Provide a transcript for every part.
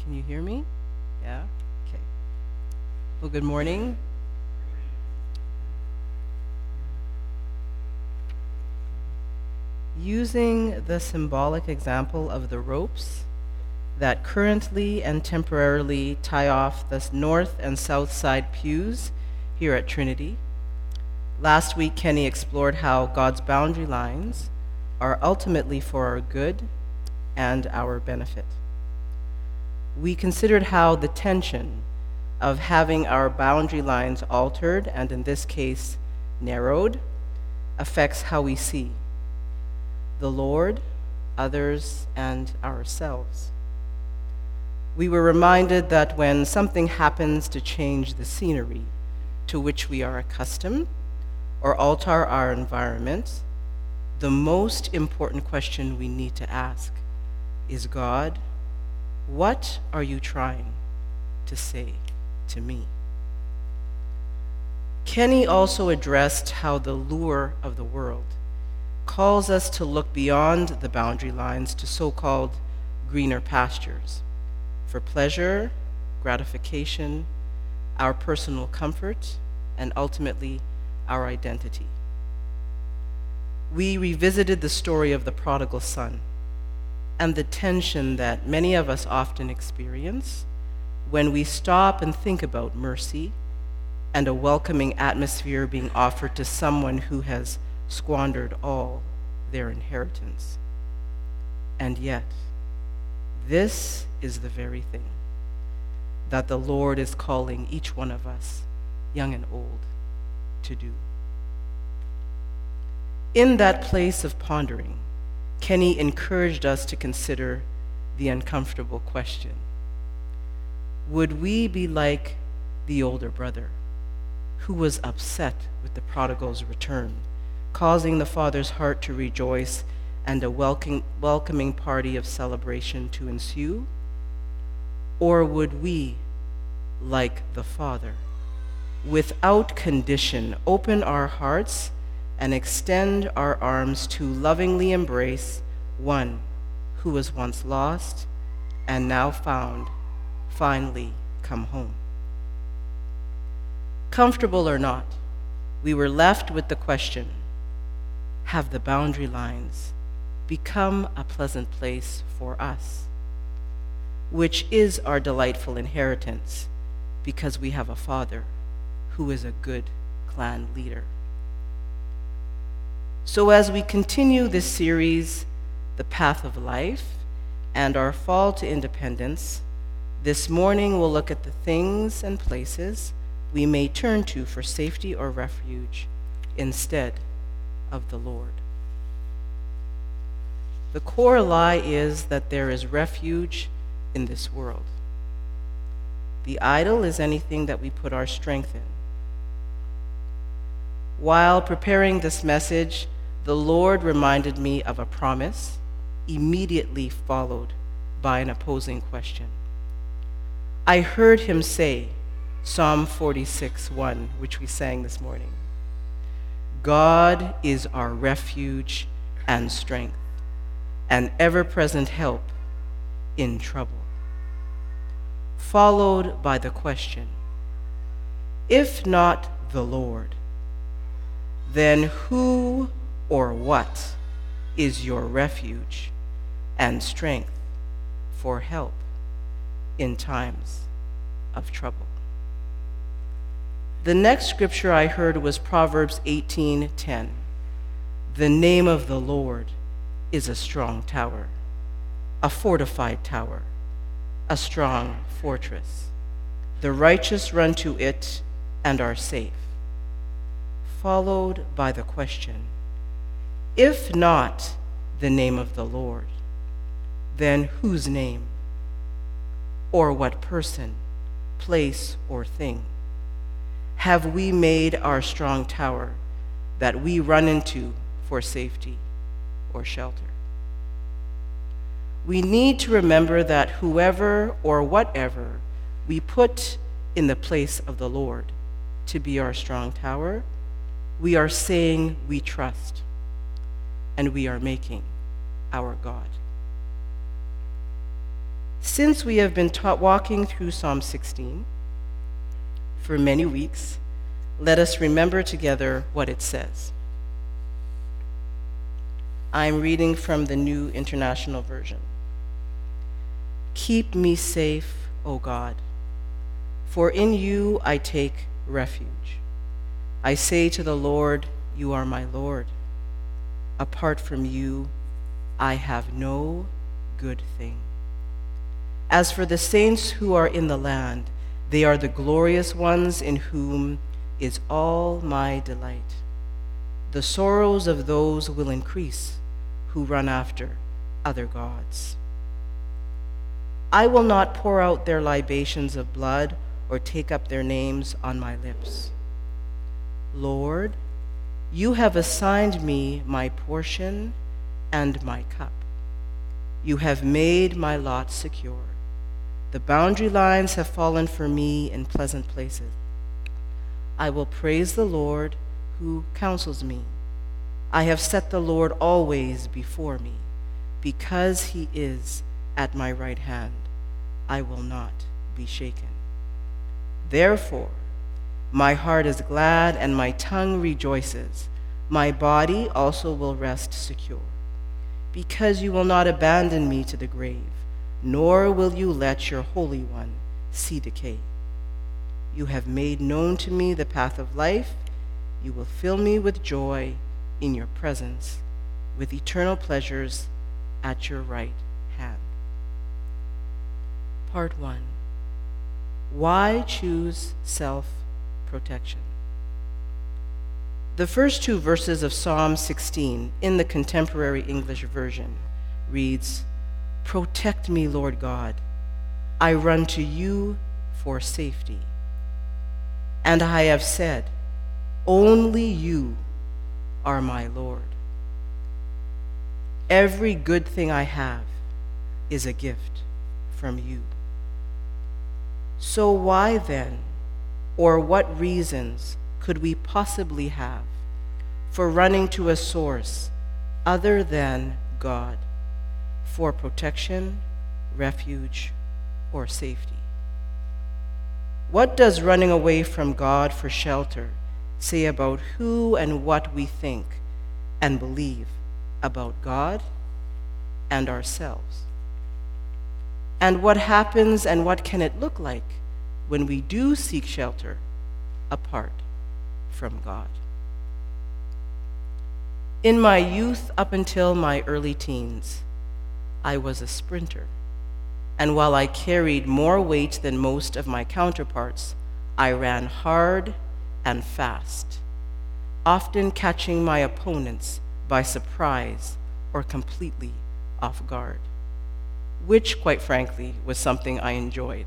Can you hear me? Yeah? Okay. Well, good morning. Using the symbolic example of the ropes that currently and temporarily tie off the north and south side pews here at Trinity, last week Kenny explored how God's boundary lines are ultimately for our good and our benefit. We considered how the tension of having our boundary lines altered, and in this case, narrowed, affects how we see the Lord, others, and ourselves. We were reminded that when something happens to change the scenery to which we are accustomed or alter our environment, the most important question we need to ask is, God, what are you trying to say to me? Kenny also addressed how the lure of the world calls us to look beyond the boundary lines to so-called greener pastures for pleasure, gratification, our personal comfort, and ultimately our identity. We revisited the story of the prodigal son and the tension that many of us often experience when we stop and think about mercy and a welcoming atmosphere being offered to someone who has squandered all their inheritance. And yet, this is the very thing that the Lord is calling each one of us, young and old, to do. In that place of pondering, Kenny encouraged us to consider the uncomfortable question. Would we be like the older brother who was upset with the prodigal's return, causing the father's heart to rejoice and a welcoming party of celebration to ensue? Or would we, like the father, without condition, open our hearts and extend our arms to lovingly embrace one who was once lost and now found, finally come home? Comfortable or not, we were left with the question, have the boundary lines become a pleasant place for us, which is our delightful inheritance because we have a father who is a good clan leader. So as we continue this series, The Path of Life, and our fall to independence, this morning we'll look at the things and places we may turn to for safety or refuge instead of the Lord. The core lie is that there is refuge in this world. The idol is anything that we put our strength in. While preparing this message, the Lord reminded me of a promise immediately followed by an opposing question. I heard him say, Psalm 46:1, which we sang this morning, God is our refuge and strength, an ever-present help in trouble. Followed by the question, if not the Lord, then who or what is your refuge and strength for help in times of trouble? The next scripture I heard was Proverbs 18:10. The name of the Lord is a strong tower, a fortified tower, a strong fortress. The righteous run to it and are safe. Followed by the question, if not the name of the Lord, then whose name? Or what person, place, or thing have we made our strong tower that we run into for safety or shelter? We need to remember that whoever or whatever we put in the place of the Lord to be our strong tower, we are saying we trust, and we are making our God. Since we have been walking through Psalm 16 for many weeks, let us remember together what it says. I'm reading from the New International Version. Keep me safe, O God, for in you I take refuge. I say to the Lord, you are my Lord. Apart from you, I have no good thing. As for the saints who are in the land, they are the glorious ones in whom is all my delight. The sorrows of those will increase who run after other gods. I will not pour out their libations of blood or take up their names on my lips. Lord, you have assigned me my portion and my cup. You have made my lot secure. The boundary lines have fallen for me in pleasant places. I will praise the Lord who counsels me. I have set the Lord always before me. Because he is at my right hand, I will not be shaken. Therefore, my heart is glad and my tongue rejoices. My body also will rest secure. Because you will not abandon me to the grave, nor will you let your Holy One see decay. You have made known to me the path of life. You will fill me with joy in your presence, with eternal pleasures at your right hand. Part 1. Why choose self-protection? The first two verses of Psalm 16 in the Contemporary English Version reads, "Protect me, Lord God. I run to you for safety. And I have said, only you are my Lord. Every good thing I have is a gift from you. So why then, or what reasons could we possibly have for running to a source other than God for protection, refuge, or safety? What does running away from God for shelter say about who and what we think and believe about God and ourselves? And what happens and what can it look like when we do seek shelter apart from God? In my youth up until my early teens, I was a sprinter. And while I carried more weight than most of my counterparts, I ran hard and fast, often catching my opponents by surprise or completely off guard, which, quite frankly, was something I enjoyed.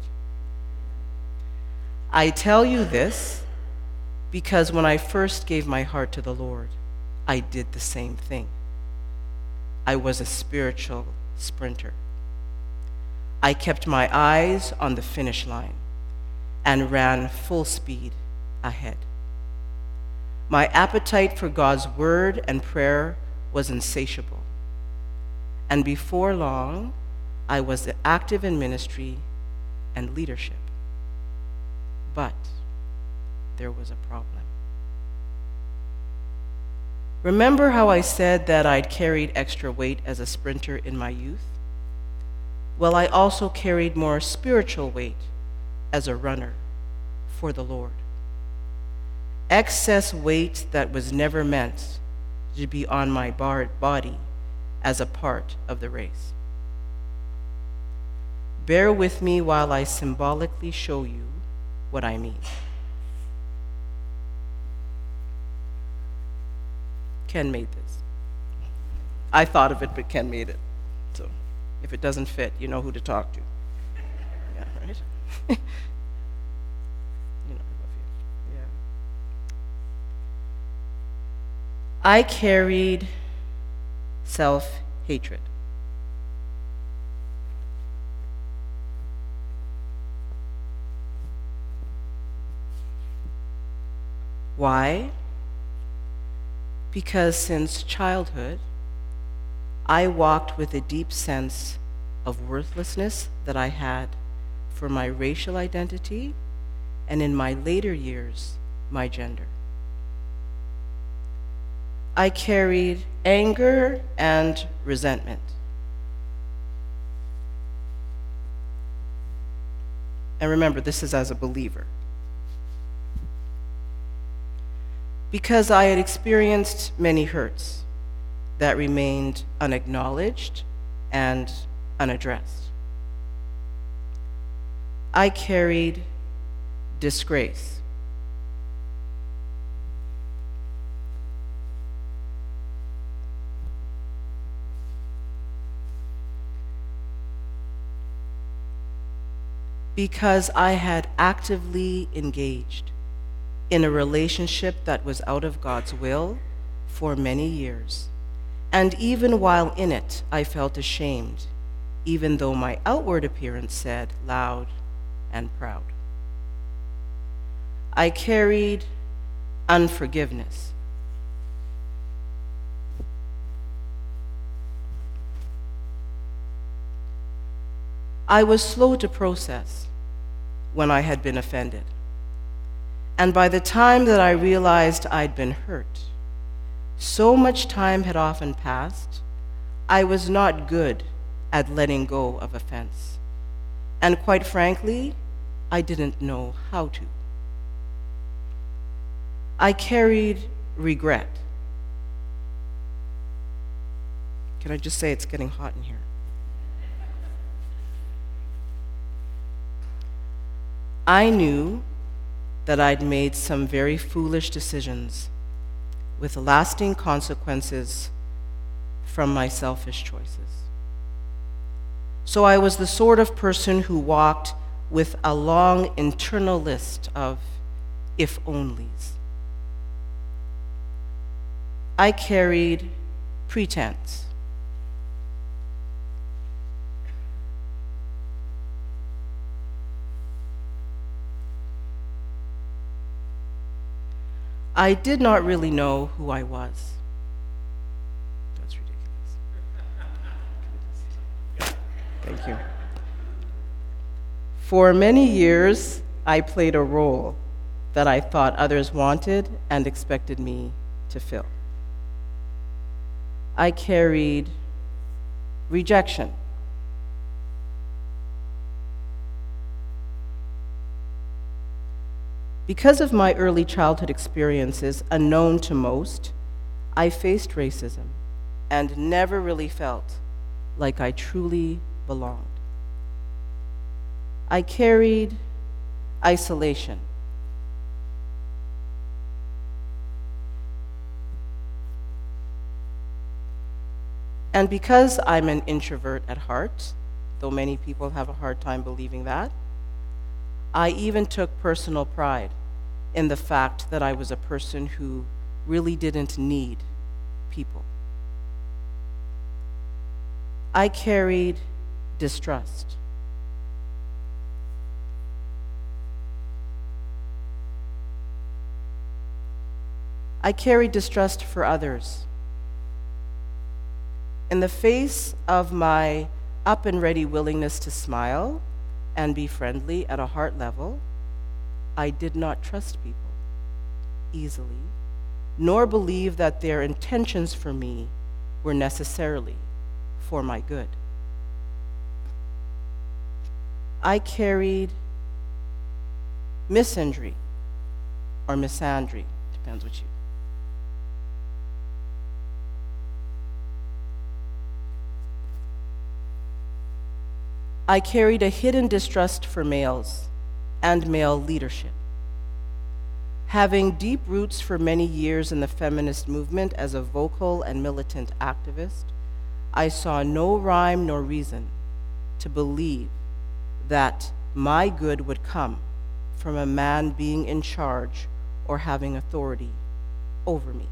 I tell you this because when I first gave my heart to the Lord, I did the same thing. I was a spiritual sprinter. I kept my eyes on the finish line and ran full speed ahead. My appetite for God's word and prayer was insatiable. And before long, I was active in ministry and leadership. But there was a problem. Remember how I said that I'd carried extra weight as a sprinter in my youth? Well, I also carried more spiritual weight as a runner for the Lord. Excess weight that was never meant to be on my body as a part of the race. Bear with me while I symbolically show you what I mean. Ken made this. I thought of it, but Ken made it. So if it doesn't fit, you know who to talk to. Yeah, right? You know, I love you. Yeah. I carried self-hatred. Why? Because since childhood, I walked with a deep sense of worthlessness that I had for my racial identity, and in my later years, my gender. I carried anger and resentment. And remember, this is as a believer. Because I had experienced many hurts that remained unacknowledged and unaddressed. I carried disgrace. Because I had actively engaged in a relationship that was out of God's will for many years. And even while in it, I felt ashamed, even though my outward appearance said loud and proud. I carried unforgiveness. I was slow to process when I had been offended. And by the time that I realized I'd been hurt, so much time had often passed, I was not good at letting go of offense. And quite frankly, I didn't know how to. I carried regret. Can I just say it's getting hot in here? I knew that I'd made some very foolish decisions with lasting consequences from my selfish choices. So I was the sort of person who walked with a long internal list of if onlys. I carried pretense. I did not really know who I was. That's ridiculous. Thank you. For many years, I played a role that I thought others wanted and expected me to fill. I carried rejection. Because of my early childhood experiences, unknown to most, I faced racism and never really felt like I truly belonged. I carried isolation. And because I'm an introvert at heart, though many people have a hard time believing that, I even took personal pride in the fact that I was a person who really didn't need people. I carried distrust. I carried distrust for others. In the face of my up and ready willingness to smile and be friendly at a heart level, I did not trust people easily, nor believe that their intentions for me were necessarily for my good. I carried misandry or misandry, depends what you. I carried a hidden distrust for males and male leadership. Having deep roots for many years in the feminist movement as a vocal and militant activist, I saw no rhyme nor reason to believe that my good would come from a man being in charge or having authority over me.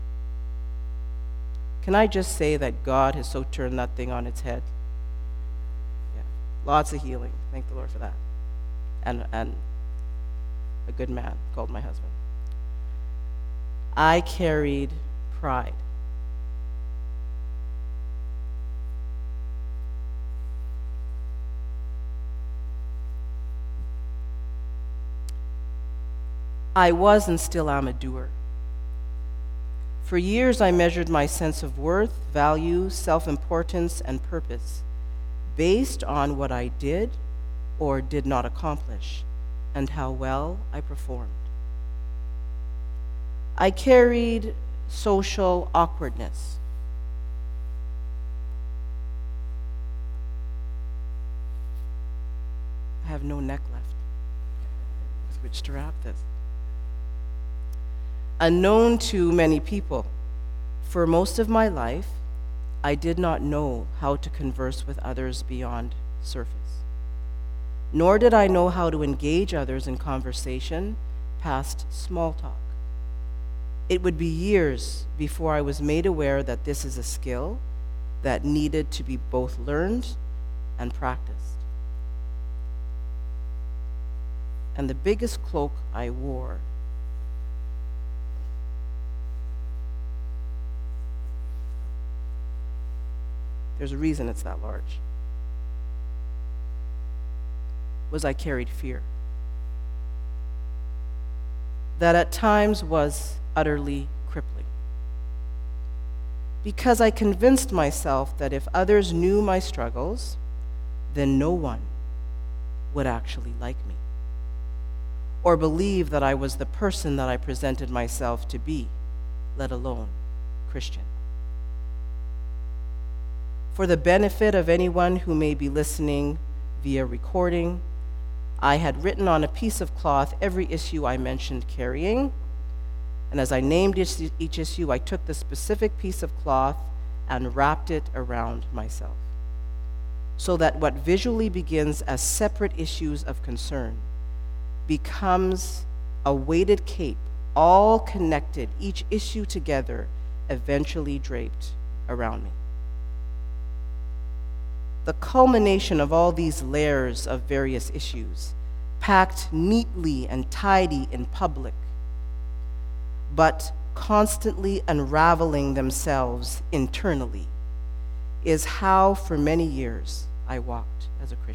Can I just say that God has so turned that thing on its head? Yeah, lots of healing. Thank the Lord for that. And a good man called my husband. I carried pride. I was and still am a doer. For years, I measured my sense of worth, value, self-importance, and purpose based on what I did or did not accomplish and how well I performed. I carried social awkwardness. I have no neck left. Switch to wrap this. Unknown to many people, for most of my life, I did not know how to converse with others beyond surface. Nor did I know how to engage others in conversation past small talk. It would be years before I was made aware that this is a skill that needed to be both learned and practiced. And the biggest cloak I wore there's a reason it's that large, was I carried fear. That at times was utterly crippling. Because I convinced myself that if others knew my struggles, then no one would actually like me, or believe that I was the person that I presented myself to be, let alone Christian. For the benefit of anyone who may be listening via recording, I had written on a piece of cloth every issue I mentioned carrying, and as I named each issue, I took the specific piece of cloth and wrapped it around myself, so that what visually begins as separate issues of concern becomes a weighted cape, all connected, each issue together, eventually draped around me. The culmination of all these layers of various issues, packed neatly and tidy in public, but constantly unraveling themselves internally, is how for many years I walked as a Christian.